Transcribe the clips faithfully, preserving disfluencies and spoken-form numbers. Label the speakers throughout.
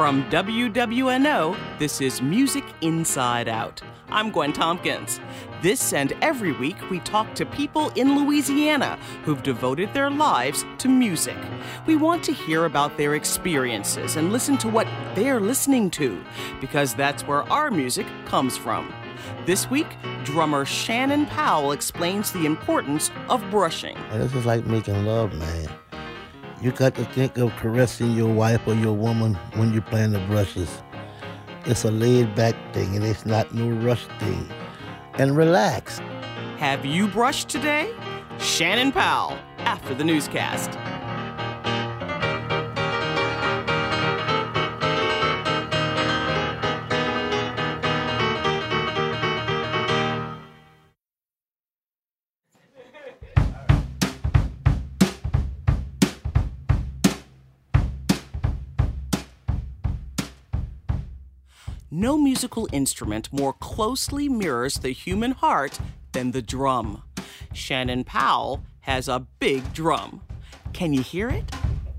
Speaker 1: From W W N O, this is Music Inside Out. I'm Gwen Tompkins. This and every week, we talk to people in Louisiana who've devoted their lives to music. We want to hear about their experiences and listen to what they're listening to, because that's where our music comes from. This week, drummer Shannon Powell explains the importance of brushing.
Speaker 2: This is like making love, man. You got to think of caressing your wife or your woman when you're playing the brushes. It's a laid-back thing, and it's not no rush thing. And relax.
Speaker 1: Have you brushed today? Shannon Powell, after the newscast. No musical instrument more closely mirrors the human heart than the drum. Shannon Powell has a big drum. Can you hear it?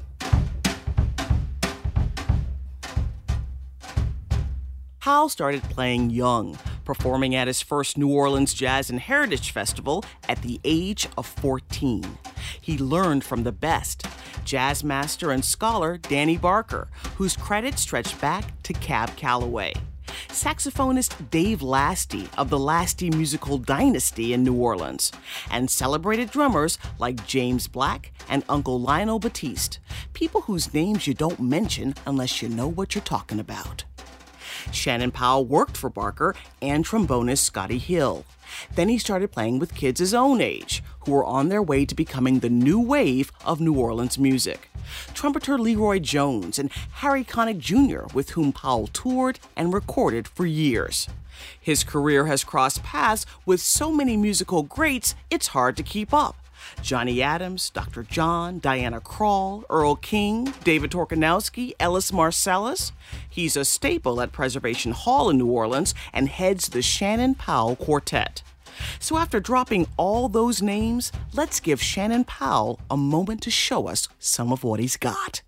Speaker 1: Powell started playing young, performing at his first New Orleans Jazz and Heritage Festival at the age of fourteen. He learned from the best, jazz master and scholar Danny Barker, whose credit stretched back to Cab Calloway. Saxophonist Dave Lasty of the Lasty Musical Dynasty in New Orleans, and celebrated drummers like James Black and Uncle Lionel Batiste, people whose names you don't mention unless you know what you're talking about. Shannon Powell worked for Barker and trombonist Scotty Hill. Then he started playing with kids his own age, who were on their way to becoming the new wave of New Orleans music. Trumpeter Leroy Jones and Harry Connick Junior, with whom Powell toured and recorded for years. His career has crossed paths with so many musical greats, it's hard to keep up. Johnny Adams, Doctor John, Diana Krall, Earl King, David Torkanowski, Ellis Marsalis. He's a staple at Preservation Hall in New Orleans and heads the Shannon Powell Quartet. So after dropping all those names, let's give Shannon Powell a moment to show us some of what he's got.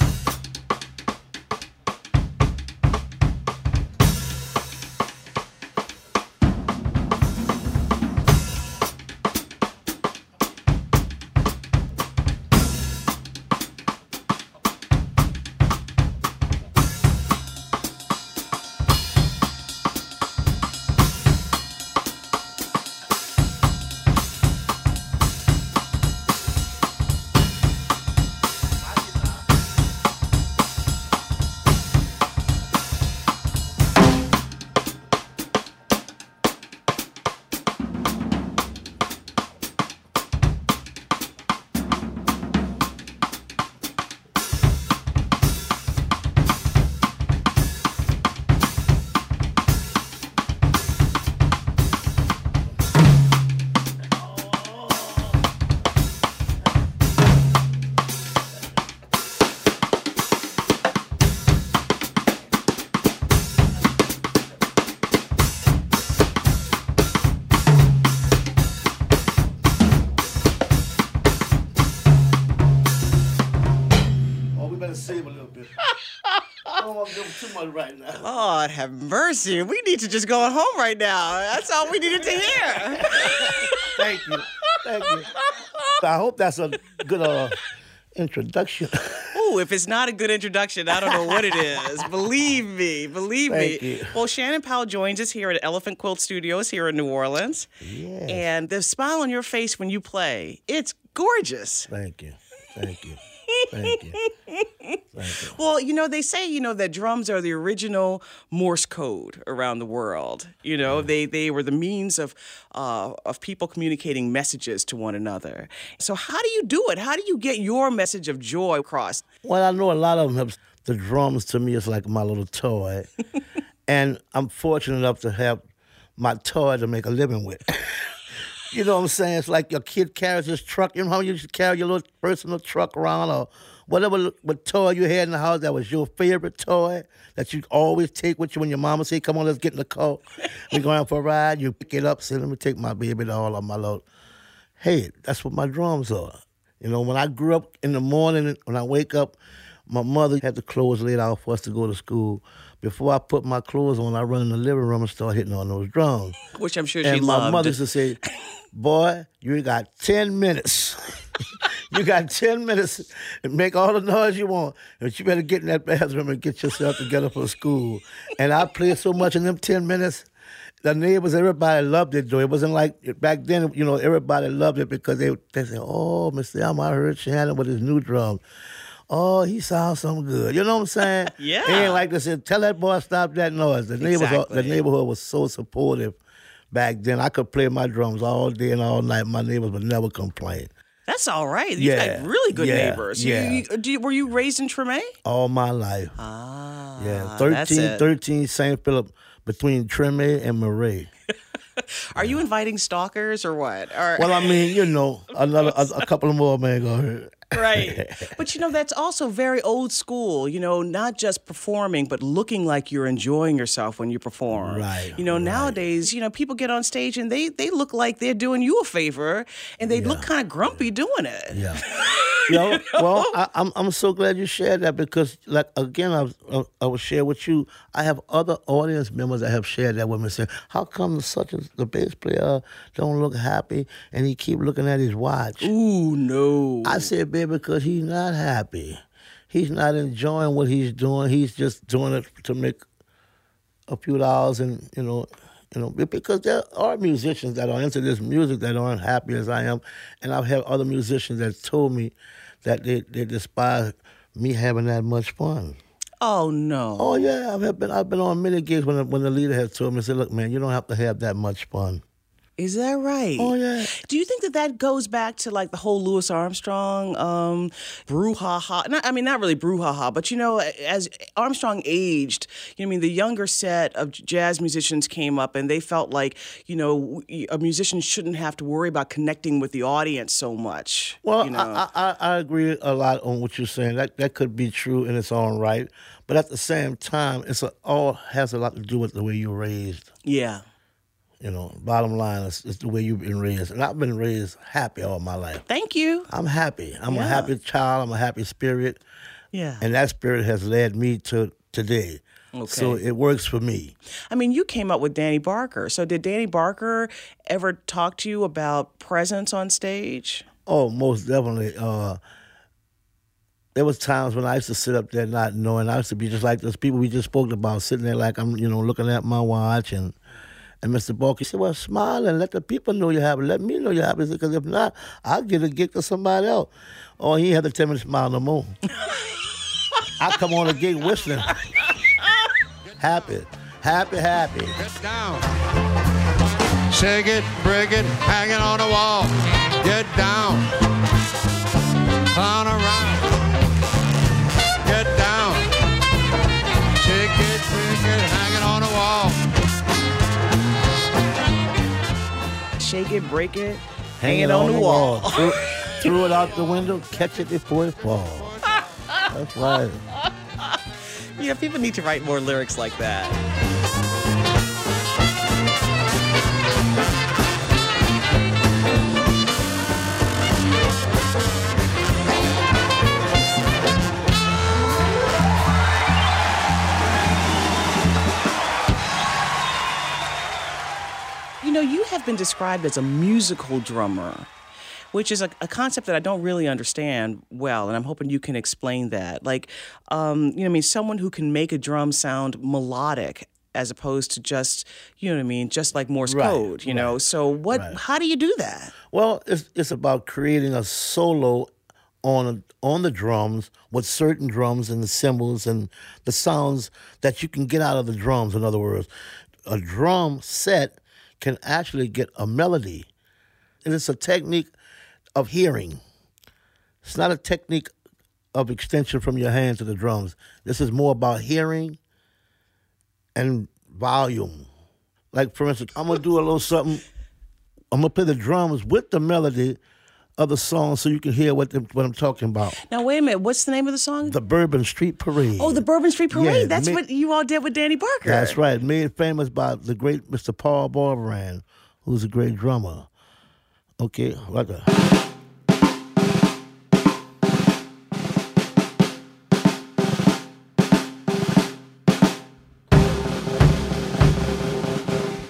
Speaker 2: Right now.
Speaker 1: Lord have mercy. We need to just go home right now. That's all we needed to hear.
Speaker 2: Thank you. Thank you. I hope that's a good uh, introduction.
Speaker 1: Ooh, if it's not a good introduction, I don't know what it is. Believe me. Believe
Speaker 2: Thank
Speaker 1: me.
Speaker 2: You.
Speaker 1: Well, Shannon Powell joins us here at Elephant Quilt Studios here in New Orleans.
Speaker 2: Yes.
Speaker 1: And the smile on your face when you play, it's gorgeous.
Speaker 2: Thank you. Thank you. Thank you. Thank you.
Speaker 1: Well, you know, they say, you know, that drums are the original Morse code around the world. You know,
Speaker 2: yeah.
Speaker 1: they they were the means of uh, of people communicating messages to one another. So how do you do it? How do you get your message of joy across?
Speaker 2: Well, I know a lot of them have, the drums to me is like my little toy. And I'm fortunate enough to have my toy to make a living with. You know what I'm saying? It's like your kid carries his truck. You know how you used to carry your little personal truck around or whatever what toy you had in the house that was your favorite toy that you always take with you when your mama say, come on, let's get in the car. We're going out for a ride. You pick it up, say, let me take my baby doll or my little. Hey, that's what my drums are. You know, when I grew up in the morning, when I wake up, My mother had the clothes laid out for us to go to school. Before I put my clothes on, I run in the living room and start hitting on those drums.
Speaker 1: Which I'm sure she
Speaker 2: and my
Speaker 1: loved.
Speaker 2: mother used to say, boy, you got ten minutes. You got ten minutes and make all the noise you want. But you better get in that bathroom and get yourself together for school. And I played so much in them ten minutes. The neighbors, everybody loved it, though. It wasn't like back then, you know, everybody loved it because they they said, oh, Mister Elmer, I heard Shannon with his new drum. Oh, he sounds so good. You know what I'm saying?
Speaker 1: Yeah.
Speaker 2: It ain't like they said, tell that boy stop that noise. The neighbors,
Speaker 1: Exactly.
Speaker 2: the neighborhood was so supportive back then. I could play my drums all day and all night. My neighbors would never complain.
Speaker 1: That's all right. You
Speaker 2: Yeah.
Speaker 1: got really good
Speaker 2: Yeah.
Speaker 1: neighbors.
Speaker 2: Yeah.
Speaker 1: You, you, do you, were you raised in Treme?
Speaker 2: All my life.
Speaker 1: Ah,
Speaker 2: Yeah,
Speaker 1: that's
Speaker 2: thirteen,
Speaker 1: it.
Speaker 2: thirteen Saint Philip between Treme and Murray.
Speaker 1: Are you inviting stalkers or what? Or,
Speaker 2: Well, I mean, you know, another a, a couple of more man go here.
Speaker 1: right. But, you know, that's also very old school, you know, not just performing, but looking like you're enjoying yourself when you perform.
Speaker 2: Right,
Speaker 1: You know,
Speaker 2: right.
Speaker 1: nowadays, you know, people get on stage and they, they look like they're doing you a favor and they look kind of grumpy doing it.
Speaker 2: Yeah. You know, well, I, I'm I'm so glad you shared that because, like, again, I was, I, I was share with you. I have other audience members that have shared that with me, saying, "How come such as the bass player don't look happy and he keep looking at his watch?"
Speaker 1: Ooh, no.
Speaker 2: I said, "Baby, because he's not happy. He's not enjoying what he's doing. He's just doing it to make a few dollars, and you know." You know, because there are musicians that are into this music that aren't happy as I am, and I've had other musicians that told me that they, they despise me having that much fun.
Speaker 1: Oh, no.
Speaker 2: Oh yeah, I've been I've been on many gigs when the, when the leader has told me, said, "Look, man, you don't have to have that much fun."
Speaker 1: Is that right?
Speaker 2: Oh yeah.
Speaker 1: Do you think that that goes back to like the whole Louis Armstrong um, brouhaha? Not, I mean, not really brouhaha, but you know, as Armstrong aged, you know, I mean, the younger set of jazz musicians came up, and they felt like, you know, a musician shouldn't have to worry about connecting with the audience so much.
Speaker 2: Well,
Speaker 1: you know?
Speaker 2: I, I I agree a lot on what you're saying. That that could be true in its own right, but at the same time, it's a, all has a lot to do with the way you're raised.
Speaker 1: yeah.
Speaker 2: You know, bottom line is, is the way you've been raised. And I've been raised happy all my life.
Speaker 1: Thank you.
Speaker 2: I'm happy. I'm
Speaker 1: Yeah.
Speaker 2: a happy child. I'm a happy spirit.
Speaker 1: Yeah.
Speaker 2: And that spirit has led me to today.
Speaker 1: Okay.
Speaker 2: So it works for me.
Speaker 1: I mean, you came up with Danny Barker. So did Danny Barker ever talk to you about presence on stage?
Speaker 2: Oh, most definitely. Uh, there was times when I used to sit up there not knowing. I used to be just like those people we just spoke about, sitting there like I'm, you know, looking at my watch. And and Mister Barker said, well, smile and let the people know you're happy. Let me know you're happy. Because if not, I'll get a gig to somebody else. Oh, he had to tell me to smile no more. I come on a gig whistling. Happy, happy, happy.
Speaker 3: Get down. Shake it, break it, hanging on the wall. Get down. Clown around. Get down. Shake it, break it, hanging on the wall.
Speaker 1: Shake it, break it, hang it on the wall.
Speaker 2: Threw, threw it out the window, catch it before it falls. That's right.
Speaker 1: You know, people need to write more lyrics like that. You know, you have been described as a musical drummer, which is a, a concept that I don't really understand well, and I'm hoping you can explain that. Like, um, you know what I mean, someone who can make a drum sound melodic as opposed to just, you know what I mean, just like Morse
Speaker 2: Right,
Speaker 1: code, you know?
Speaker 2: right,
Speaker 1: So what?
Speaker 2: right.
Speaker 1: How do you do that?
Speaker 2: Well, it's it's about creating a solo on a, on the drums with certain drums and the cymbals and the sounds that you can get out of the drums. In other words, a drum set can actually get a melody. And it's a technique of hearing. It's not a technique of extension from your hand to the drums. This is more about hearing and volume. Like, for instance, I'm going to do a little something. I'm going to play the drums with the melody of the song so you can hear what, the, what I'm talking about.
Speaker 1: Now, wait a minute. What's the name of the song?
Speaker 2: The Bourbon Street Parade.
Speaker 1: oh, the Bourbon Street Parade.
Speaker 2: Yeah,
Speaker 1: That's
Speaker 2: ma-
Speaker 1: what you all did with Danny Barker.
Speaker 2: That's right. Made famous by the great Mister Paul Barberan, who's a great drummer. Okay, like that.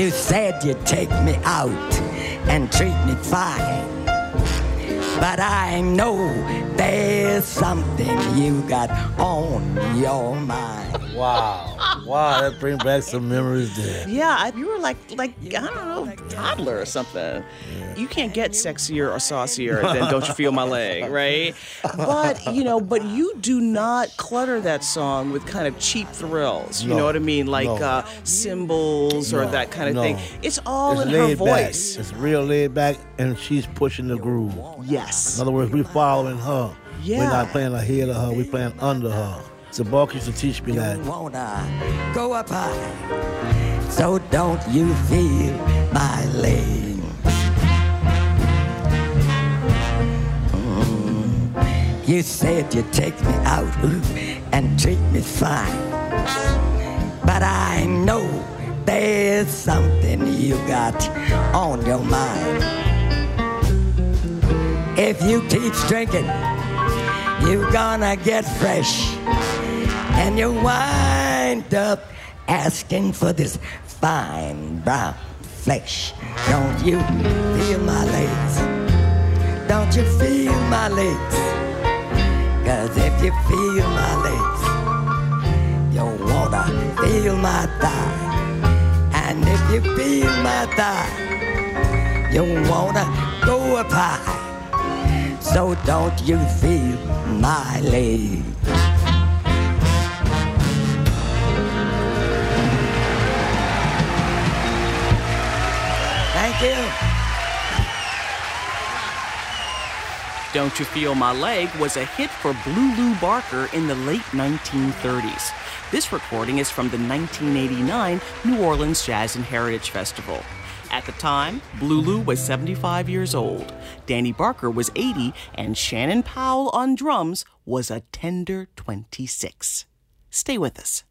Speaker 4: You said you'd take me out and treat me fine. But I know there's something you got on your mind.
Speaker 2: Wow. Wow, that brings back some memories there.
Speaker 1: Yeah, I, you were like, like I don't know, toddler or something. Yeah. You can't get sexier or saucier than Don't You Feel My Leg, right? But, you know, but you do not clutter that song with kind of cheap thrills. You
Speaker 2: no,
Speaker 1: know what I mean? Like
Speaker 2: no.
Speaker 1: uh, cymbals or
Speaker 2: no,
Speaker 1: that kind of
Speaker 2: no.
Speaker 1: thing. It's all
Speaker 2: it's
Speaker 1: in her
Speaker 2: back.
Speaker 1: voice.
Speaker 2: It's real laid back, and she's pushing the groove.
Speaker 1: Yes.
Speaker 2: In other words, we're following her.
Speaker 1: Yeah.
Speaker 2: We're not playing ahead of her, we're playing under her. So Bark used to teach me that.
Speaker 4: You wanna go up high, so don't you feel my leg. Mm. You said you'd take me out and treat me fine, but I know there's something you got on your mind. If you keep drinking, you're gonna get fresh, and you wind up asking for this fine brown flesh. Don't you feel my legs? Don't you feel my legs? 'Cause if you feel my legs, you wanna feel my thigh. And if you feel my thigh, you wanna go up high. So don't you feel my legs? Thank you.
Speaker 1: Don't You Feel My Leg was a hit for Blue Lou Barker in the late nineteen thirties. This recording is from the nineteen eighty-nine New Orleans Jazz and Heritage Festival. At the time, Blue Lou was seventy-five years old, Danny Barker was eighty, and Shannon Powell on drums was a tender twenty-six. Stay with us.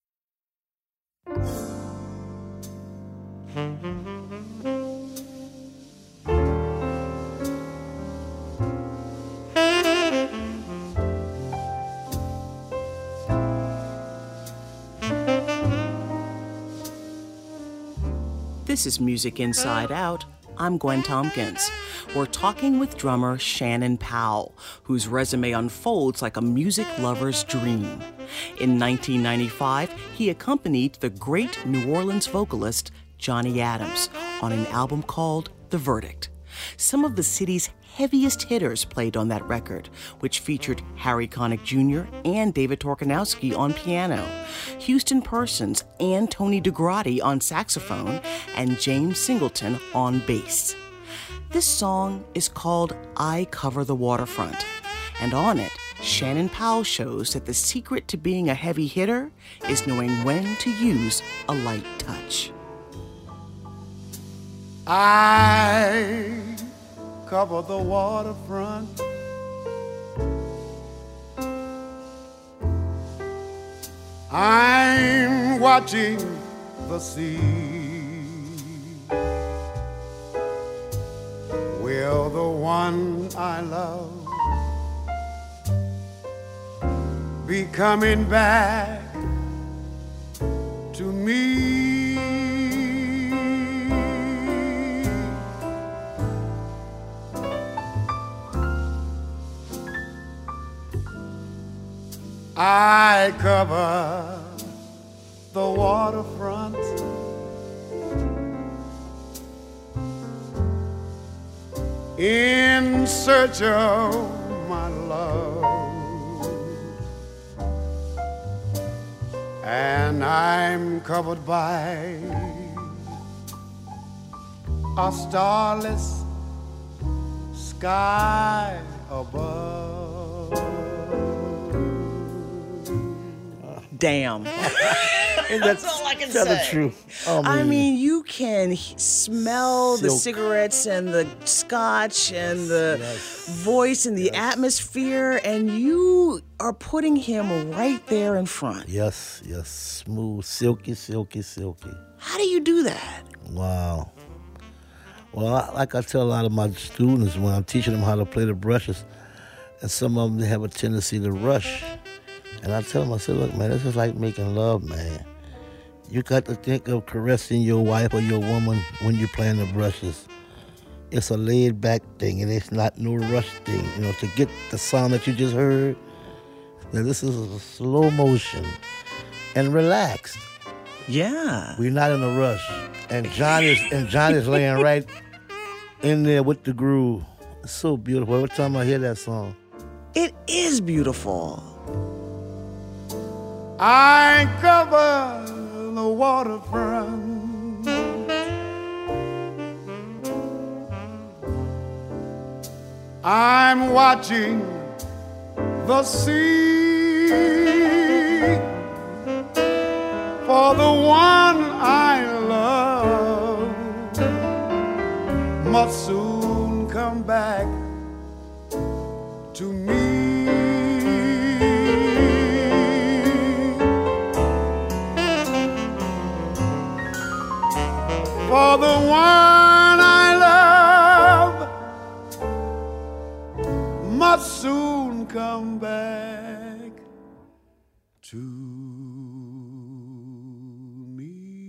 Speaker 1: This is Music Inside Out. I'm Gwen Tompkins. We're talking with drummer Shannon Powell, whose resume unfolds like a music lover's dream. In nineteen ninety-five, he accompanied the great New Orleans vocalist Johnny Adams on an album called The Verdict. Some of the city's heaviest hitters played on that record, which featured Harry Connick Junior and David Torkanowski on piano, Houston Persons and Tony DeGrati on saxophone, and James Singleton on bass. This song is called I Cover the Waterfront, and on it, Shannon Powell shows that the secret to being a heavy hitter is knowing when to use a light touch.
Speaker 3: I cover the waterfront. I'm watching the sea. Will the one I love be coming back to me? I cover the waterfront. In search of my love, and I'm covered by a starless sky above.
Speaker 1: Damn.
Speaker 2: That's
Speaker 1: all I can
Speaker 2: tell
Speaker 1: say.
Speaker 2: the truth. Oh,
Speaker 1: I
Speaker 2: man.
Speaker 1: mean, you can h- smell the
Speaker 2: Silk.
Speaker 1: cigarettes and the scotch and the
Speaker 2: Yes.
Speaker 1: voice and the atmosphere, and you are putting him right there in front.
Speaker 2: Yes, yes. Smooth, silky, silky, silky.
Speaker 1: How do you do that?
Speaker 2: Wow. Well, I, like I tell a lot of my students when I'm teaching them how to play the brushes, and some of them they have a tendency to rush. And I tell them, I said, look, man, this is like making love, man. You got to think of caressing your wife or your woman when you're playing the brushes. It's a laid-back thing, and it's not no rush thing. You know, to get the sound that you just heard, now this is a slow motion and relaxed.
Speaker 1: Yeah.
Speaker 2: We're not in a rush. And John is and John is laying right in there with the groove. It's so beautiful. Every time I hear that song.
Speaker 1: It is beautiful.
Speaker 3: I cover the waterfront. I'm watching the sea for the one I love must soon come back to me. For the one I love must soon come back to me.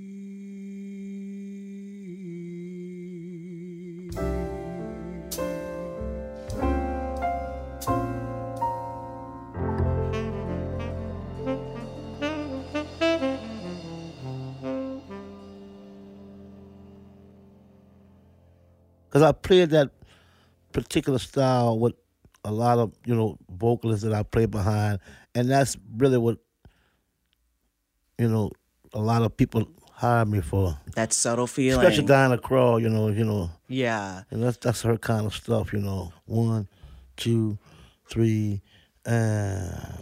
Speaker 2: Because I played that particular style with a lot of, you know, vocalists that I play behind. And that's really what, you know, a lot of people hire me for.
Speaker 1: That subtle feeling.
Speaker 2: Especially Diana Krall, you know, you know.
Speaker 1: Yeah.
Speaker 2: And that's that's her kind of stuff, you know. One, two, three, and...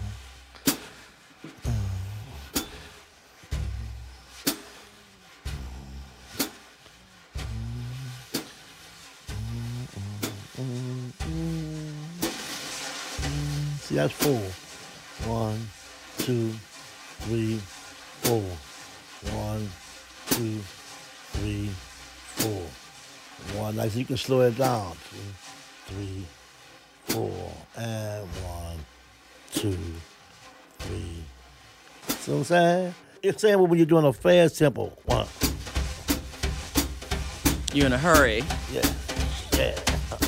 Speaker 2: See, that's four. One, two, three, four. One, two, three, four. One. Like, so you can slow it down. Two, three, four. And one, two, three. See what I'm saying? It's saying when you're doing a fast tempo. One.
Speaker 1: You're in a hurry.
Speaker 2: Yeah. Yeah.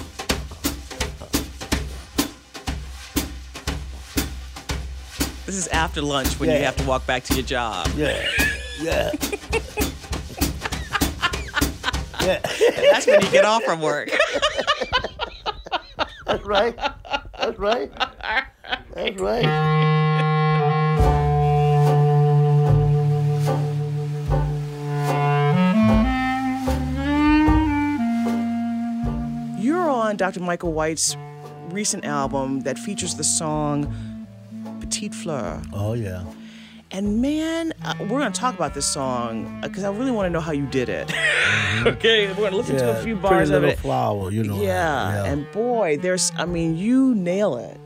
Speaker 1: This is after lunch when
Speaker 2: Yeah.
Speaker 1: you have to walk back to your job.
Speaker 2: Yeah. Yeah. Yeah.
Speaker 1: That's when you get off from work.
Speaker 2: That's right. That's right. That's right.
Speaker 1: You're on Doctor Michael White's recent album that features the song Petite Fleur.
Speaker 2: Oh, yeah.
Speaker 1: And man, uh, we're going to talk about this song because I really want to know how you did it. Mm-hmm. Okay, we're going to listen
Speaker 2: Yeah,
Speaker 1: to a few
Speaker 2: Pretty
Speaker 1: bars of
Speaker 2: Little
Speaker 1: it.
Speaker 2: Flower, you know.
Speaker 1: Yeah.
Speaker 2: Yeah.
Speaker 1: And boy, there's, I mean, you nail it.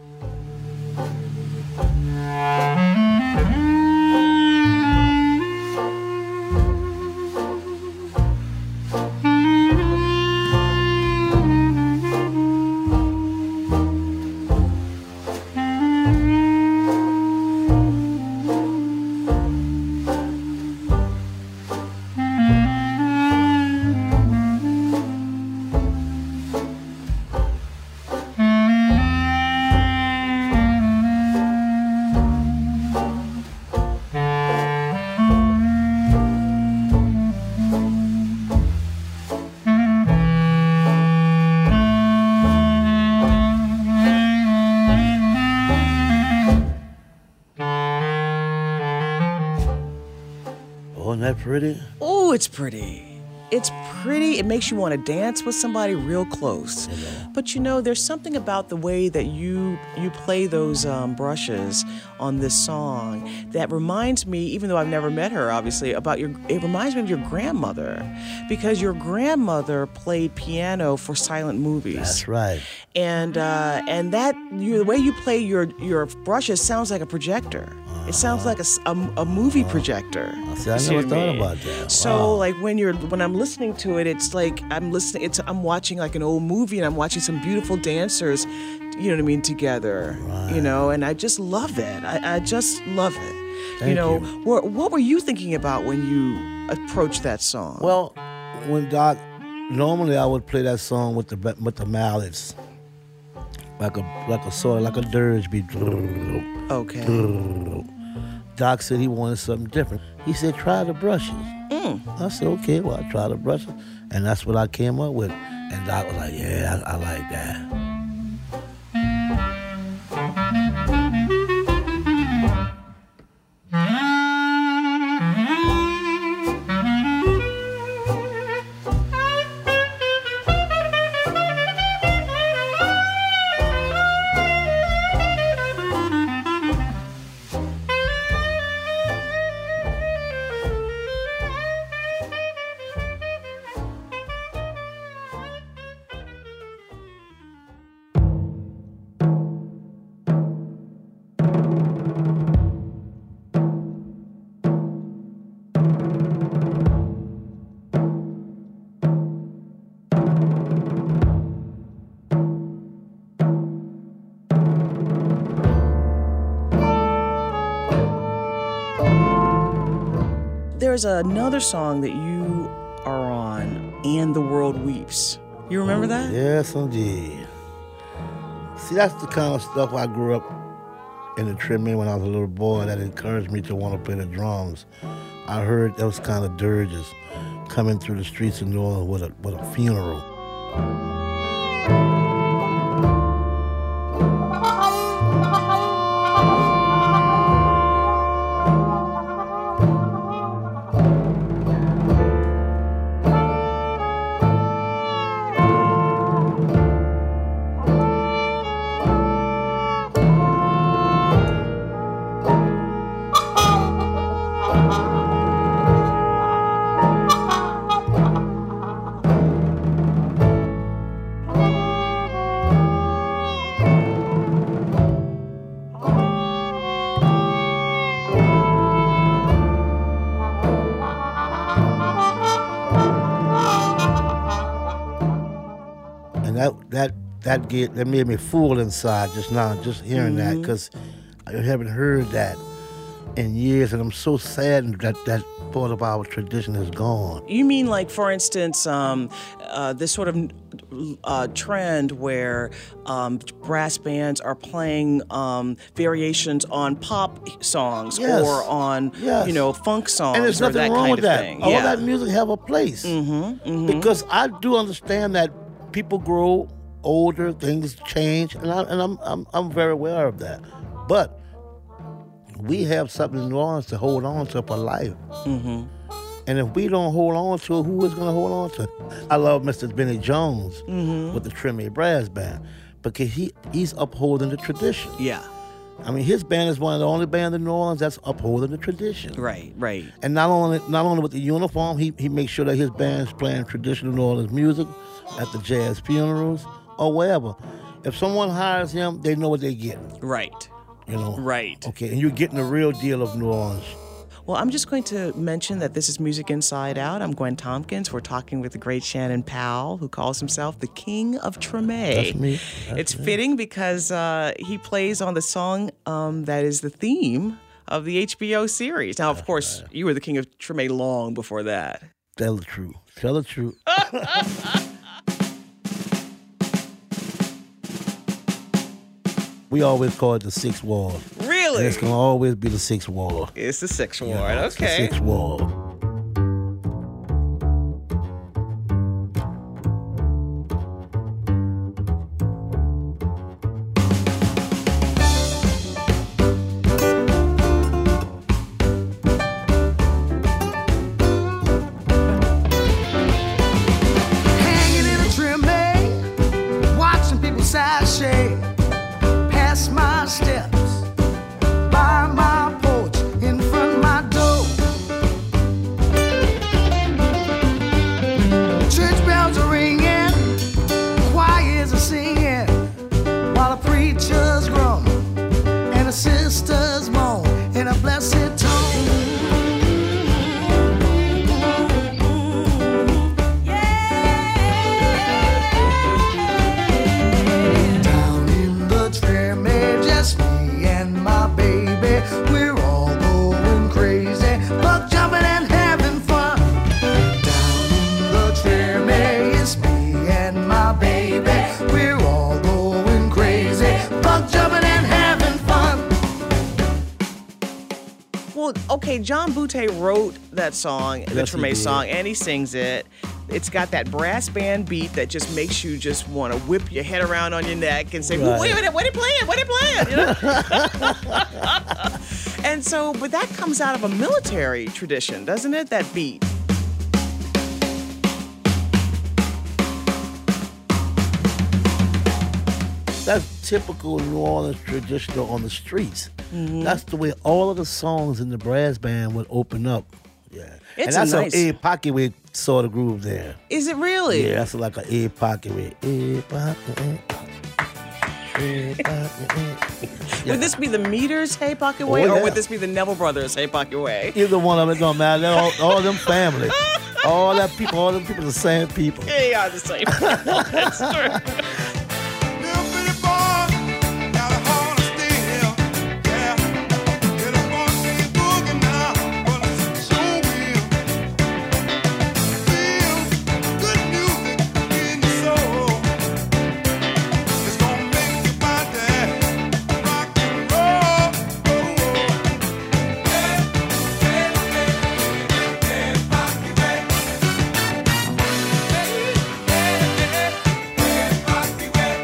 Speaker 2: Wasn't that pretty?
Speaker 1: Oh, it's pretty. It's pretty. It makes you want to dance with somebody real close. But you know, there's something about the way that you you play those um, brushes on this song that reminds me, even though I've never met her, obviously, about your. It reminds me of your grandmother, because your grandmother played piano for silent movies.
Speaker 2: That's right.
Speaker 1: And uh, and that you, the way you play your your brushes sounds like a projector. Uh-huh. It sounds like a, a, a movie projector.
Speaker 2: See, I
Speaker 1: You
Speaker 2: never
Speaker 1: what
Speaker 2: thought
Speaker 1: mean?
Speaker 2: about that.
Speaker 1: So
Speaker 2: Wow.
Speaker 1: like when you're when I'm listening to it, it's like I'm listening. It's I'm watching like an old movie, and I'm watching some beautiful dancers, you know what I mean, together.
Speaker 2: Right.
Speaker 1: You know, and I just love it. I, I just love it.
Speaker 2: Thank
Speaker 1: you know,
Speaker 2: you.
Speaker 1: What, what were you thinking about when you approached that song?
Speaker 2: Well, when Doc, normally I would play that song with the with the mallets, like a like a sort of like a dirge beat.
Speaker 1: okay.
Speaker 2: Doc said he wanted something different. He said, try the brushes.
Speaker 1: Mm.
Speaker 2: I said, okay, well, I try the brushes. And that's what I came up with. And Doc was like, yeah, I, I like that.
Speaker 1: There's another song that you are on, And the World Weeps. You remember that?
Speaker 2: Yes, indeed. See, that's the kind of stuff I grew up in the Treme when I was a little boy that encouraged me to want to play the drums. I heard those kind of dirges coming through the streets of New Orleans with a, with a funeral. That that that get that made me full inside just now, just hearing mm-hmm. that, because I haven't heard that in years, and I'm so sad that that part of our tradition is gone.
Speaker 1: You mean, like, for instance, um, uh, this sort of uh, trend where um, brass bands are playing um, variations on pop songs
Speaker 2: yes.
Speaker 1: or on
Speaker 2: yes.
Speaker 1: you know funk songs,
Speaker 2: and there's
Speaker 1: or
Speaker 2: nothing
Speaker 1: that
Speaker 2: wrong
Speaker 1: kind
Speaker 2: with
Speaker 1: of
Speaker 2: that.
Speaker 1: thing.
Speaker 2: All
Speaker 1: yeah.
Speaker 2: that music have a place,
Speaker 1: mm-hmm, mm-hmm.
Speaker 2: because I do understand that people grow older, things change, and, I, and I'm, I'm I'm very aware of that. But we have something in New Orleans to hold on to for life.
Speaker 1: Mm-hmm.
Speaker 2: And if we don't hold on to it, who is going to hold on to it? I love Mister Benny Jones
Speaker 1: mm-hmm.
Speaker 2: with the Treme Brass Band, because he, he's upholding the tradition.
Speaker 1: Yeah.
Speaker 2: I mean, his band is one of the only bands in New Orleans that's upholding the tradition.
Speaker 1: Right, right.
Speaker 2: And not only not only with the uniform, he, he makes sure that his band's playing traditional New Orleans music at the jazz funerals or wherever. If someone hires him, they know what they're getting.
Speaker 1: Right.
Speaker 2: You know?
Speaker 1: Right.
Speaker 2: Okay, and you're getting the real deal of New Orleans.
Speaker 1: Well, I'm just going to mention that this is Music Inside Out. I'm Gwen Tompkins. We're talking with the great Shannon Powell, who calls himself the King of Treme.
Speaker 2: That's me. That's
Speaker 1: it's
Speaker 2: me.
Speaker 1: fitting because uh, he plays on the song um, that is the theme of the H B O series. Now, of That's course, right. you were the King of Treme long before that.
Speaker 2: Tell the truth. Tell the truth. We always call it the Sixth Ward.
Speaker 1: Really?
Speaker 2: And it's going to always be the Sixth Ward.
Speaker 1: It's the Sixth Ward,
Speaker 2: you know,
Speaker 1: okay.
Speaker 2: It's the Sixth Ward.
Speaker 5: Hanging in a Treme, watching people sashay past my steps, by my porch, in front of my door.
Speaker 1: Okay, John Boutté wrote that song, the
Speaker 2: Yes, he
Speaker 1: Treme
Speaker 2: did.
Speaker 1: song, and he sings it. It's got that brass band beat that just makes you just want to whip your head around on your neck and say,
Speaker 2: Right.
Speaker 1: wait a minute, what are you playing? What are you playing? You know? And so, but that comes out of a military tradition, doesn't it? That beat.
Speaker 2: That's typical New Orleans traditional on the streets.
Speaker 1: Mm-hmm.
Speaker 2: That's the way all of the songs in the brass band would open up. Yeah.
Speaker 1: It's
Speaker 2: and that's
Speaker 1: a nice-
Speaker 2: how Ed Pocketway saw the groove there.
Speaker 1: Is it really?
Speaker 2: Yeah, that's like an Ed Pocketway. Ed Pocketway. Ed Pocketway.
Speaker 1: Would this be the Meters, Hey Pocket Way,
Speaker 2: Oh,
Speaker 1: or
Speaker 2: yeah.
Speaker 1: would this be the Neville Brothers, Hey Pocket Way?
Speaker 2: Either one of them, it don't matter. They're all, all them family. All that people, all them people the same people.
Speaker 1: They are the same. That's true.
Speaker 3: Little bitty boy, got a heart of steel. Yeah, little boy can't boogie now, but it's sure will. Feel good music in your soul. It's gonna make your body rock and roll. Yeah, yeah, yeah, yeah, Pocket Way. Yeah, yeah, yeah, Pocket Way.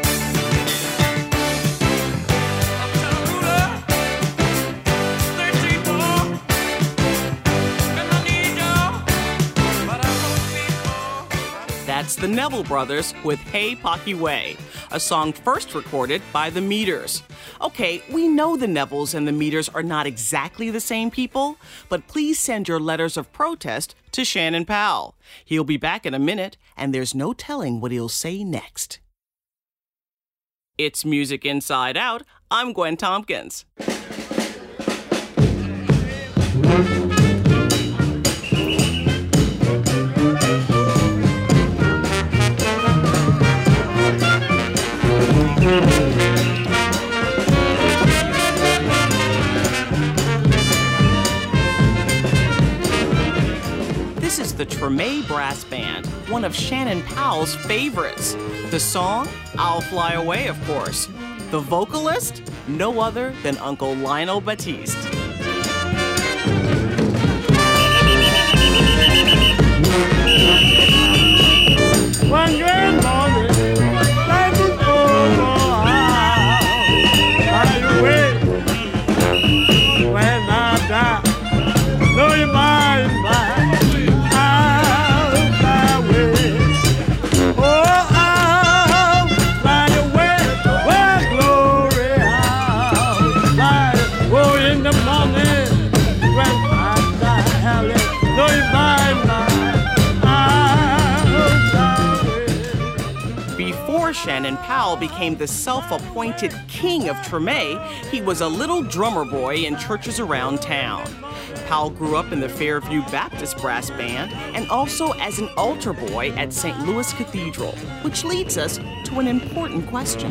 Speaker 1: That's the Neville Brothers with Hey Pocky Way, a song first recorded by the Meters. Okay, we know the Nevilles and the Meters are not exactly the same people, but please send your letters of protest to Shannon Powell. He'll be back in a minute, and there's no telling what he'll say next. It's Music Inside Out. I'm Gwen Tompkins. This is the Treme Brass Band, one of Shannon Powell's favorites. The song, I'll Fly Away, of course. The vocalist, no other than Uncle Lionel Batiste.
Speaker 6: One good morning, life is over. I'll fly away when I die. Know you by and by, I'll fly away. Oh, I'll fly away, where glory, I'll fly. Oh, in the morning when I die, Hallelujah. Know you by and by.
Speaker 1: Before Shannon Powell became the self-appointed king of Treme, he was a little drummer boy in churches around town. Powell grew up in the Fairview Baptist Brass Band and also as an altar boy at Saint Louis Cathedral, which leads us to an important question.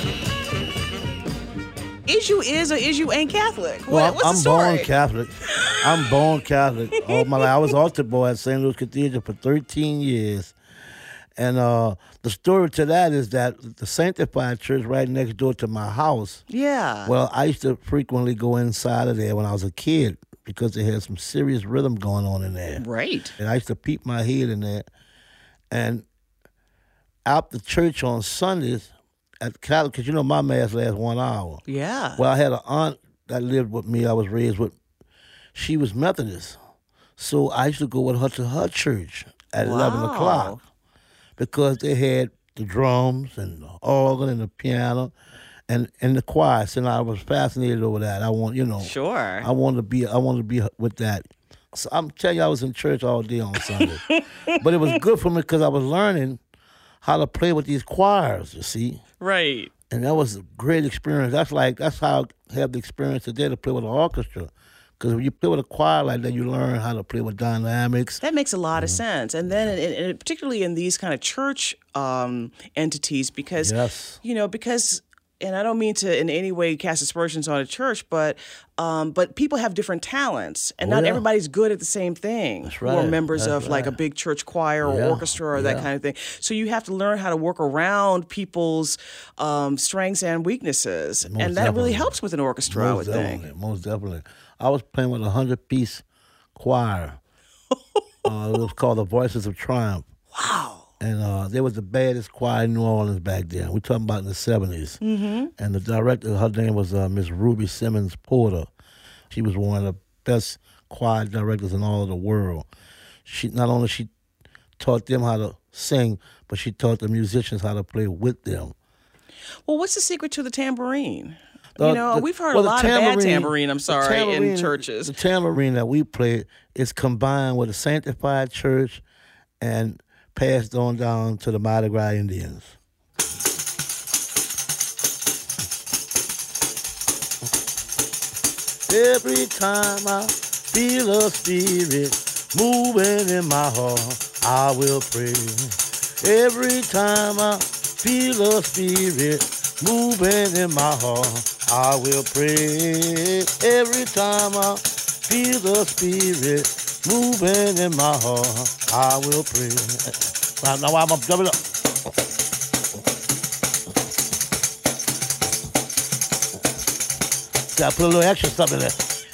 Speaker 1: Is you is or is you ain't Catholic? What,
Speaker 2: Well,
Speaker 1: what's
Speaker 2: I'm
Speaker 1: the story?
Speaker 2: born Catholic. I'm born Catholic. All my life. I was altar boy at Saint Louis Cathedral for thirteen years. And uh, the story to that is that the Sanctified Church right next door to my house,
Speaker 1: Yeah.
Speaker 2: well, I used to frequently go inside of there when I was a kid because they had some serious rhythm going on in there.
Speaker 1: Right.
Speaker 2: And I used to peep my head in there. And out the church on Sundays at Catholic, because you know my mass lasts one hour.
Speaker 1: Yeah.
Speaker 2: Well, I had an aunt that lived with me. I was raised with. She was Methodist. So I used to go with her to her church at eleven
Speaker 1: Wow.
Speaker 2: o'clock because they had the drums and the organ and the piano and, and the choir. So I was fascinated over that. I want, you know.
Speaker 1: Sure.
Speaker 2: I wanted to be I wanted to be with that. So I'm telling you, I was in church all day on Sunday. But it was good for me because I was learning how to play with these choirs, you see.
Speaker 1: Right.
Speaker 2: And that was a great experience. That's like that's how I have the experience today to play with an orchestra. Because when you play with a choir like that, you learn how to play with dynamics.
Speaker 1: That makes a lot of sense. And then, and, and particularly in these kind of church um, entities, because,
Speaker 2: Yes.
Speaker 1: you know, because and I don't mean to in any way cast aspersions on a church, but um, but people have different talents, and
Speaker 2: Oh,
Speaker 1: not
Speaker 2: yeah.
Speaker 1: everybody's good at the same thing.
Speaker 2: That's
Speaker 1: Who are
Speaker 2: right.
Speaker 1: members
Speaker 2: That's
Speaker 1: of like a
Speaker 2: right.
Speaker 1: big church choir or
Speaker 2: Yeah.
Speaker 1: orchestra or that
Speaker 2: Yeah.
Speaker 1: kind of thing. So you have to learn how to work around people's um, strengths and weaknesses,
Speaker 2: Most
Speaker 1: and that really
Speaker 2: definitely.
Speaker 1: helps with an orchestra, I would
Speaker 2: Most
Speaker 1: think.
Speaker 2: definitely, most definitely. I was playing with a hundred-piece choir. uh, it was called the Voices of Triumph.
Speaker 1: Wow.
Speaker 2: And uh, they was the baddest choir in New Orleans back then. We're talking about in the seventies. Mm-hmm. And the director, her name was uh, Miss Ruby Simmons Porter. She was one of the best choir directors in all of the world. She not only she taught them how to sing, but she taught the musicians how to play with them.
Speaker 1: Well, what's the secret to the tambourine?
Speaker 2: The-
Speaker 1: you know,
Speaker 2: the-
Speaker 1: we've heard
Speaker 2: well,
Speaker 1: a
Speaker 2: the
Speaker 1: lot of bad
Speaker 2: tambourine-
Speaker 1: tambourine, I'm
Speaker 2: the
Speaker 1: sorry, in
Speaker 2: tambourine-
Speaker 1: churches.
Speaker 2: The tambourine that we play is combined with a sanctified church and passed on down to the Mardi Gras Indians. Every time I feel a spirit moving in my heart, I will pray. Every time I feel a spirit moving in my heart, I will pray. Every time I feel the spirit moving in my heart, I will pray. Now, now I'm up, double up. Gotta put a little extra stuff in there.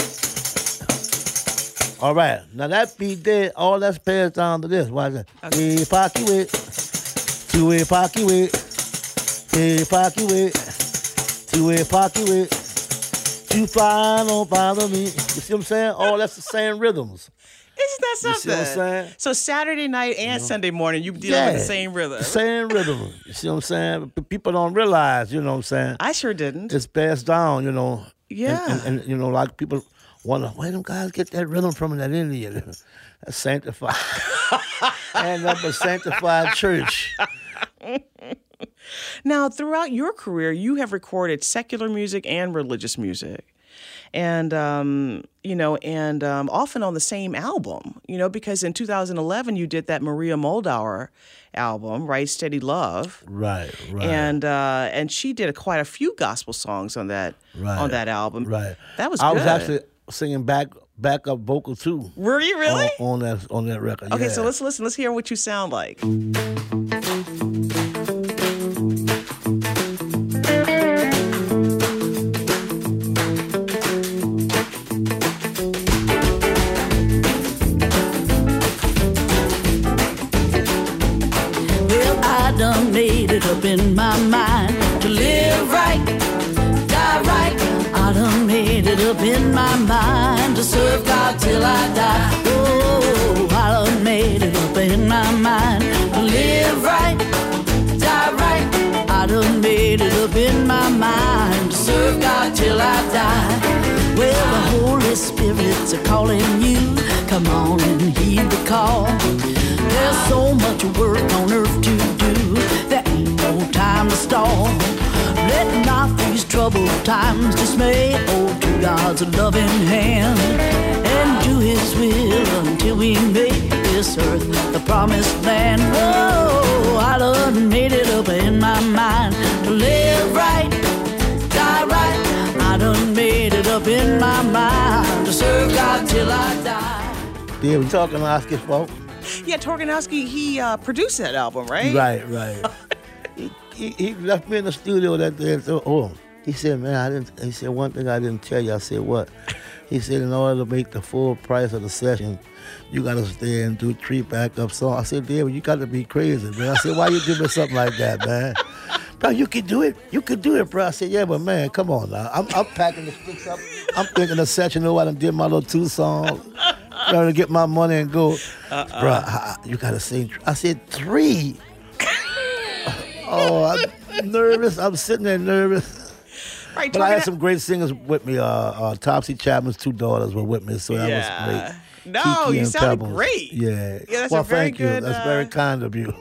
Speaker 2: All right, now that beat there, all that's passed down to this. Why is that? Hey, pocky wait, two way pocky wait, hey, pocky wait, two way pocky wait, too far, don't bother me. You see what I'm saying? All that's the same rhythms.
Speaker 1: Isn't that
Speaker 2: You
Speaker 1: something?
Speaker 2: see what I'm saying?
Speaker 1: So Saturday night and Sunday morning, you dealing with the same rhythm.
Speaker 2: The same rhythm. You see what I'm saying? But people don't realize, you know what I'm saying?
Speaker 1: I sure didn't.
Speaker 2: It's passed down, you know.
Speaker 1: Yeah.
Speaker 2: And, and, and you know, like people wonder, where them guys get that rhythm from in that Indian? That's sanctified. And up a sanctified church.
Speaker 1: Now, throughout your career, you have recorded secular music and religious music. And, um, you know, and um, often on the same album, you know, because in two thousand eleven, you did that Maria Moldauer album, right? Steady Love.
Speaker 2: Right, right.
Speaker 1: And uh, and she did a, quite a few gospel songs on that
Speaker 2: right,
Speaker 1: on that album.
Speaker 2: Right.
Speaker 1: That was
Speaker 2: I
Speaker 1: good.
Speaker 2: was actually singing back backup vocal too.
Speaker 1: Were you really?
Speaker 2: On, on that on that record.
Speaker 1: Okay,
Speaker 2: yeah.
Speaker 1: so let's listen. Let's hear what you sound like.
Speaker 7: Well, I done made it up in my mind to live right, die right. I done made it up in my mind to serve God till I die. Oh, I done made it up in my mind to live right, die right. I done made it up in my mind to serve God till I die. Well, the Holy Spirit's a calling you. Come on and heed the call. There's so much work on earth to do. There ain't no time to stall. Let not these troubled times dismay. Hold to God's loving hand and do His will until we make this earth the promised land. Oh, I done made it up in my mind to live right, die right. I done made it up in my mind to serve God till I die.
Speaker 2: Yeah, we talking Oscar folk.
Speaker 1: Yeah, Torganowski, he uh, produced that album, right?
Speaker 2: Right, right. he, he, he left me in the studio that day and said, oh, he said, man, I didn't, he said, one thing I didn't tell you. I said, what? He said, in order to make the full price of the session, you got to stay and do three backup songs. I said, David, you got to be crazy, man. I said, why you doing something like that, man? Bro, you can do it. You can do it, bro. I said, yeah, but man, come on now. I'm, I'm packing the sticks up. I'm thinking the session, know what? I did my little two songs. Trying to get my money and go. Uh-uh. Bro, I, you got to sing. I said, three? Oh, I'm nervous. I'm sitting there nervous.
Speaker 1: Right,
Speaker 2: But I had
Speaker 1: Torganow-
Speaker 2: some great singers with me. Uh, uh, Topsy Chapman's two daughters were with me, so that
Speaker 1: Yeah.
Speaker 2: was great.
Speaker 1: No,
Speaker 2: Kiki
Speaker 1: you
Speaker 2: and
Speaker 1: sounded
Speaker 2: Pebbles.
Speaker 1: great.
Speaker 2: Yeah.
Speaker 1: Yeah, that's
Speaker 2: well,
Speaker 1: a very
Speaker 2: thank
Speaker 1: good,
Speaker 2: you. That's
Speaker 1: uh,
Speaker 2: very kind of you.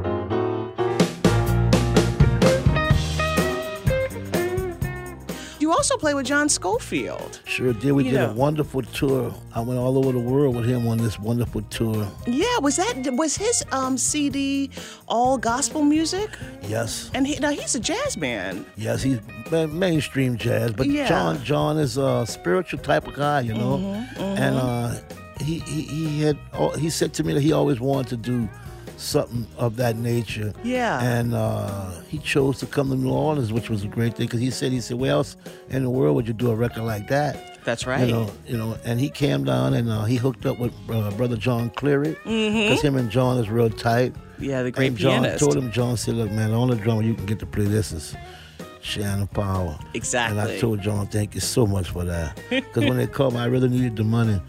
Speaker 1: You also played with John Schofield.
Speaker 2: Sure did. We
Speaker 1: You
Speaker 2: did
Speaker 1: know.
Speaker 2: a wonderful tour. I went all over the world with him on this wonderful tour.
Speaker 1: Yeah, was that was his um, C D all gospel music?
Speaker 2: Yes.
Speaker 1: And he, now he's a jazz man.
Speaker 2: Yes, he's ma- mainstream jazz, but
Speaker 1: Yeah.
Speaker 2: John John is a spiritual type of guy, you know.
Speaker 1: Mm-hmm,
Speaker 2: And uh, he, he he had al- he said to me that he always wanted to do something of that nature.
Speaker 1: Yeah.
Speaker 2: And uh, he chose to come to New Orleans, which was a great thing because he said he said, "Where else in the world would you do a record like that?"
Speaker 1: That's right.
Speaker 2: You know, you know. And he came down and uh, he hooked up with uh, brother John Cleary because him and John is real tight.
Speaker 1: Yeah, the great
Speaker 2: and John
Speaker 1: pianist.
Speaker 2: told him, John said, "Look, man, the only drummer you can get to play this is Shannon Power."
Speaker 1: Exactly.
Speaker 2: And I told John, "Thank you so much for that." Because when they called me, I really needed the money.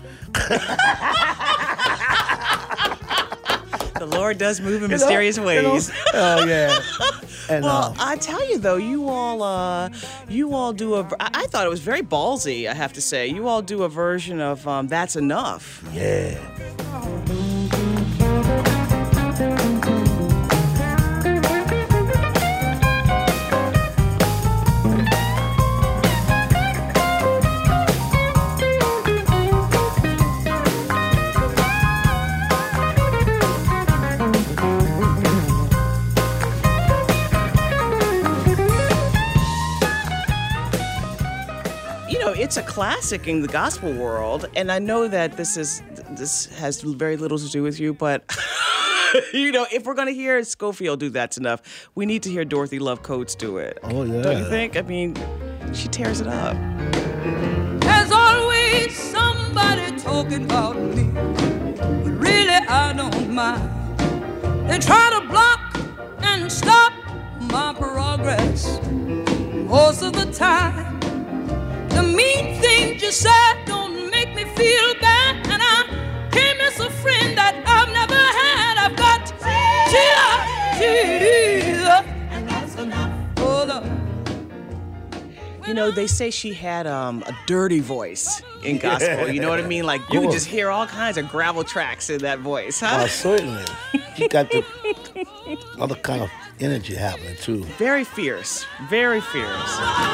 Speaker 1: The Lord does move in mysterious
Speaker 2: You know?
Speaker 1: ways.
Speaker 2: Oh yeah. And
Speaker 1: Well,
Speaker 2: uh,
Speaker 1: I tell you though, you all, uh, you all do a. I I thought it was very ballsy. I have to say, you all do a version of um, "That's Enough."
Speaker 2: yeah.
Speaker 1: You know, it's a classic in the gospel world, and I know that this is this has very little to do with you, but you know, if we're gonna hear Schofield do "That's Enough," we need to hear Dorothy Love Coates do it.
Speaker 2: Oh yeah.
Speaker 1: Don't you think? I mean, she tears it up.
Speaker 8: There's always somebody talking about me, but really I don't mind. They try to block and stop my progress most of the time. The mean things you said don't make me feel bad, and I can't miss a friend that I've never had. I've got Jesus, Jesus, and that's enough. Oh, Lord.
Speaker 1: You know, they say she had um, a dirty voice in gospel. You know what I mean? Like you could just hear all kinds of gravel tracks in that voice, huh?
Speaker 2: Uh, certainly. He got the other kind of energy happening too.
Speaker 1: Very fierce, very fierce.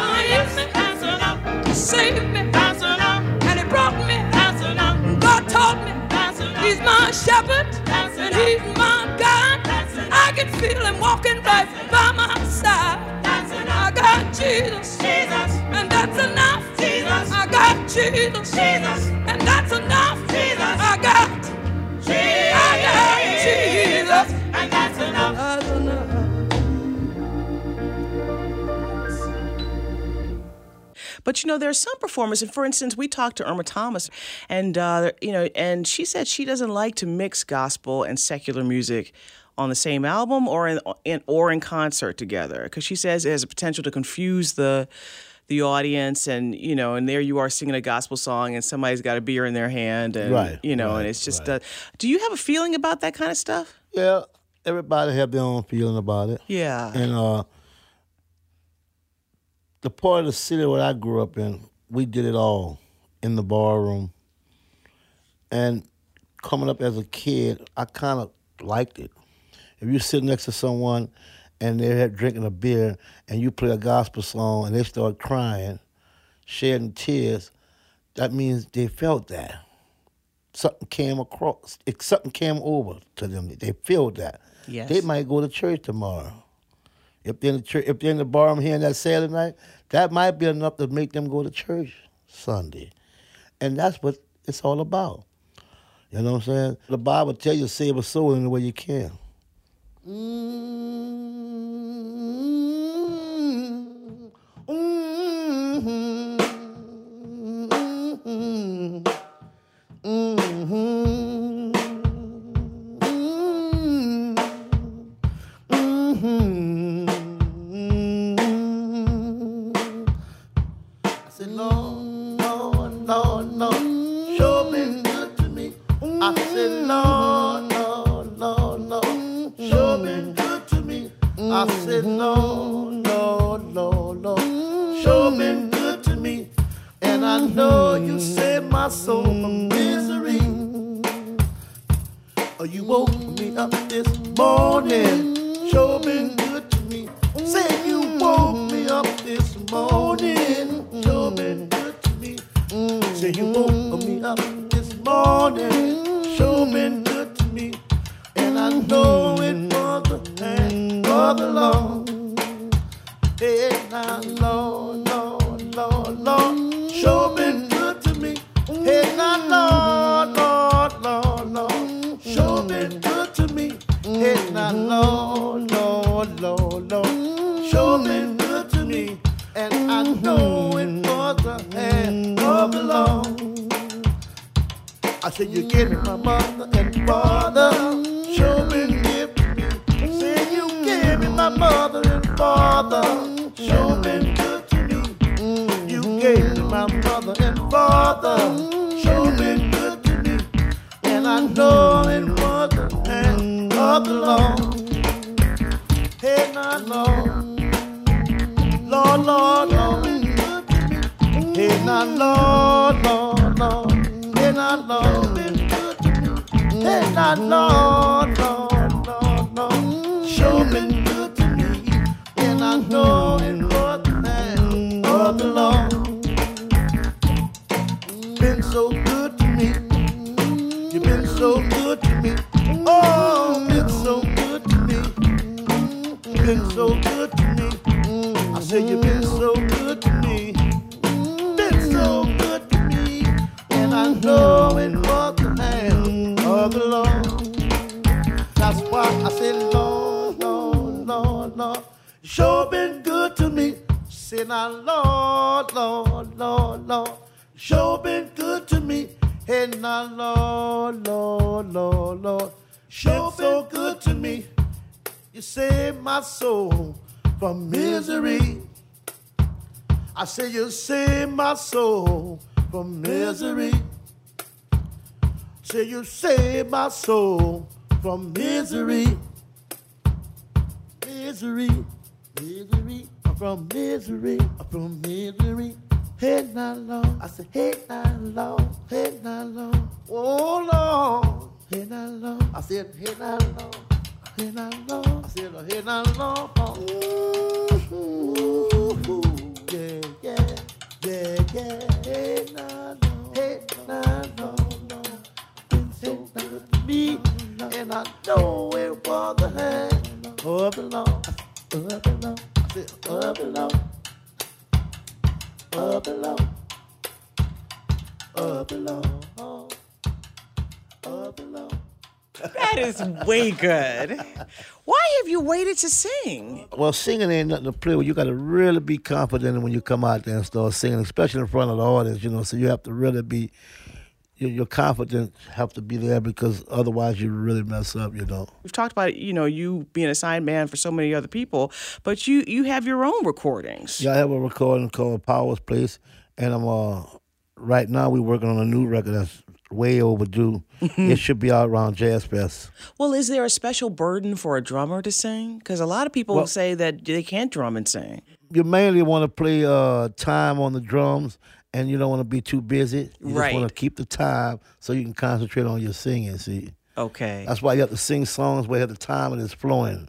Speaker 8: Saved me, and He brought me. God taught me. He's my shepherd, and He's my God. I can feel Him walking right by my side. I got Jesus, and that's enough. I got Jesus, and that's enough. I got Jesus, I got Jesus, and that's enough. That's enough.
Speaker 1: But you know, there are some performers, and for instance, we talked to Irma Thomas, and uh, you know, and she said she doesn't like to mix gospel and secular music on the same album or in, in or in concert together, because she says it has a potential to confuse the the audience, and you know, and there you are singing a gospel song, and somebody's got a beer in their hand, and
Speaker 2: Right,
Speaker 1: you know,
Speaker 2: right,
Speaker 1: and it's just.
Speaker 2: right.
Speaker 1: Uh, do you have a feeling about that kind of stuff?
Speaker 2: Yeah, everybody have their own feeling about it.
Speaker 1: Yeah.
Speaker 2: And uh, the part of the city where I grew up in, we did it all in the barroom. And coming up as a kid, I kind of liked it. If you sit next to someone and they're drinking a beer and you play a gospel song and they start crying, shedding tears, that means they felt that. Something came across, it, something came over to them. They feel that.
Speaker 1: Yes.
Speaker 2: They might go to church tomorrow. If they're in the church, if they're in the barroom hearing that Saturday night, that might be enough to make them go to church Sunday. And that's what it's all about. You know what I'm saying? The Bible tells you to save a soul in the way you can. Mm-hmm. Mm-hmm. Mm-hmm. Mm-hmm. I said, Lord, Lord, Lord, Lord, sure been good to me. I said, Lord, Lord, Lord, Lord, sure been good to me. I said, Lord, Lord, Lord, Lord, sure been good to me. And I know you saved my soul from misery. Oh, you woke me up this morning, sure been good to me. Say you woke me up this morning, sure say you woke me up this morning, sure been good to me, and I know it was the hand of the Lord. Hey, now, Lord, Lord, Lord, Lord, sure been good to me. Hey, now, Lord, Lord, Lord, Lord, sure been good to me. Hey, now, Lord, Lord, Lord, Lord, sure been good to me. And I know it was the hand of the Lord. I said, you gave me my mother and father, sure been good to me. I said, you gave me my mother and father, sure been good to me. You gave me my mother and father, sure been good to me. And I know it was the hand of the Lord. Hey, now, Lord. Lord, Lord, Lord. Hey, now, Lord, Lord, Lord. Hey, now, Lord. Hey, now, Lord, Lord, Lord, Lord. Sure been good to me. And I know it was the hand of the Lord. Been so good to me. You've been so good to me. Oh, been so good to me. Been so good to me. I said you've been so good to me, been so good to me, and I know it was the hand of the Lord. That's why I said, Lord, Lord, Lord, Lord, you sure been good to me. Say now, Lord, Lord, Lord, Lord, you sure been good to me. Hey now, Lord, Lord, Lord, Lord, sure so good to me. You saved my soul from misery. I say you save my soul from misery. Say you save my soul from misery. Misery, misery, from misery, from misery. Hey now, Lord. I say, hey now, Lord. Hey now, Lord. Oh, Lord. Hey now, Lord. I said, hey now, Lord. Hey now, Lord. I said, hey now, Lord. Ooh, yeah, yeah, yeah, yeah. Hey now, Lord. Hey now, Lord. Been so good to me, and I know it was the hand of the Lord. Of the Lord. I said, of the Lord. Of the Lord. Of the Lord. Of the Lord.
Speaker 1: That is way good. Why have you waited to sing?
Speaker 2: Well, singing ain't nothing to play with. You got to really be confident when you come out there and start singing, especially in front of the audience, you know. So you have to really be, your, your confidence have to be there because otherwise you really mess up, you know.
Speaker 1: We've talked about, you know, you being a signed man for so many other people, but you you have your own recordings.
Speaker 2: Yeah, I have a recording called Power's Place, and I'm uh right now we're working on a new record that's way overdue. It should be out around Jazz Fest.
Speaker 1: Well, is there a special burden for a drummer to sing? Because a lot of people
Speaker 2: Well,
Speaker 1: say that they can't drum and sing.
Speaker 2: You mainly want to play uh, time on the drums, and you don't want to be too busy. You
Speaker 1: Right.
Speaker 2: just want to keep the time so you can concentrate on your singing, see?
Speaker 1: Okay.
Speaker 2: That's why you have to sing songs where the time it is flowing.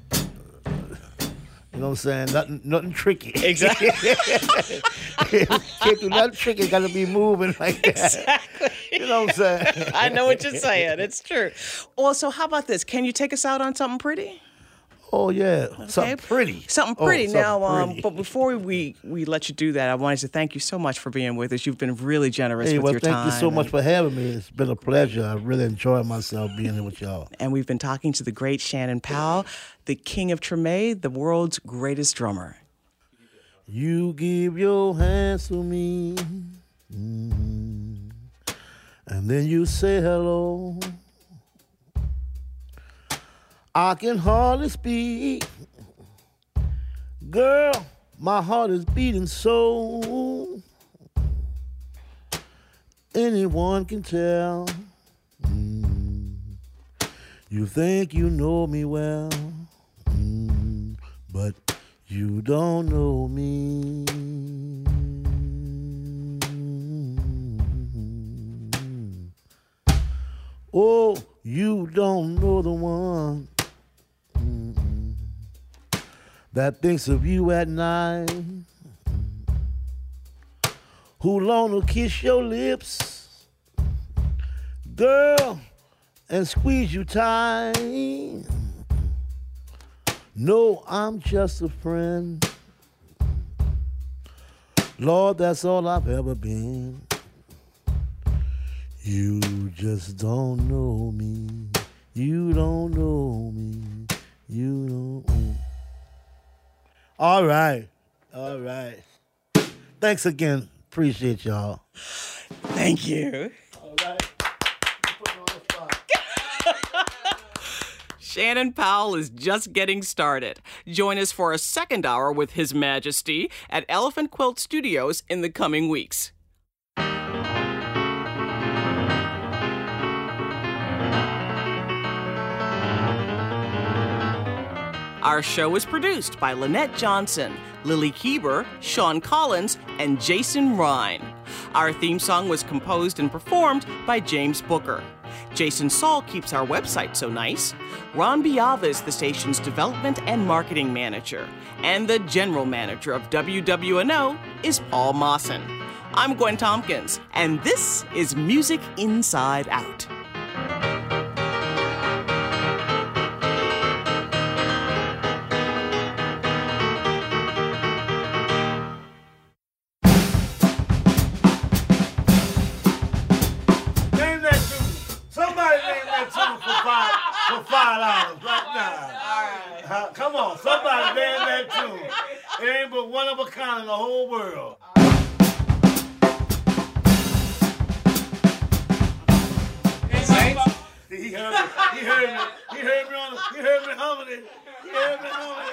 Speaker 2: You know what I'm saying? Nothing, nothing tricky.
Speaker 1: Exactly.
Speaker 2: Can't do nothing tricky. Got to be moving like that.
Speaker 1: Exactly.
Speaker 2: You know what I'm saying?
Speaker 1: I know what you're saying. It's true. Well, so how about this? Can you take us out on something pretty?
Speaker 2: Oh yeah, something
Speaker 1: Okay.
Speaker 2: pretty.
Speaker 1: Something
Speaker 2: Oh,
Speaker 1: pretty.
Speaker 2: something
Speaker 1: now, um,
Speaker 2: pretty.
Speaker 1: but before we, we let you do that, I wanted to thank you so much for being with us. You've been really generous
Speaker 2: Hey,
Speaker 1: with
Speaker 2: well,
Speaker 1: your
Speaker 2: thank
Speaker 1: time.
Speaker 2: you so much
Speaker 1: and,
Speaker 2: for having me. It's been a pleasure. I really enjoyed myself being here with y'all.
Speaker 1: and we've been talking to the great Shannon Powell, the king of Treme, the world's greatest drummer.
Speaker 2: You give your hands to me, mhm, and then you say hello. I can hardly speak. Girl, my heart is beating so. Anyone can tell. Mm. You think you know me well, mm, but you don't know me. Oh, you don't know the one mm, that thinks of you at night, who long to kiss your lips, girl, and squeeze you tight. No, I'm just a friend. Lord, that's all I've ever been. You just don't know me. You don't know me. You don't know. All right. All right. Thanks again. Appreciate y'all.
Speaker 1: Thank you.
Speaker 2: All right.
Speaker 1: Shannon Powell is just getting started. Join us for a second hour with His Majesty at Elephant Quilt Studios in the coming weeks. Our show is produced by Lynette Johnson, Lily Keeber, Sean Collins, and Jason Rhine. Our theme song was composed and performed by James Booker. Jason Saul keeps our website so nice. Ron Biava is the station's development and marketing manager. And the general manager of W W N O is Paul Mawson. I'm Gwen Tompkins, and this is Music Inside Out.
Speaker 2: For five dollars right now. All right. Uh, come on, somebody name that tune. It ain't but one of a kind in the whole world. He heard me. He heard me. He heard me on. The, he heard me humming it. He heard me humming it.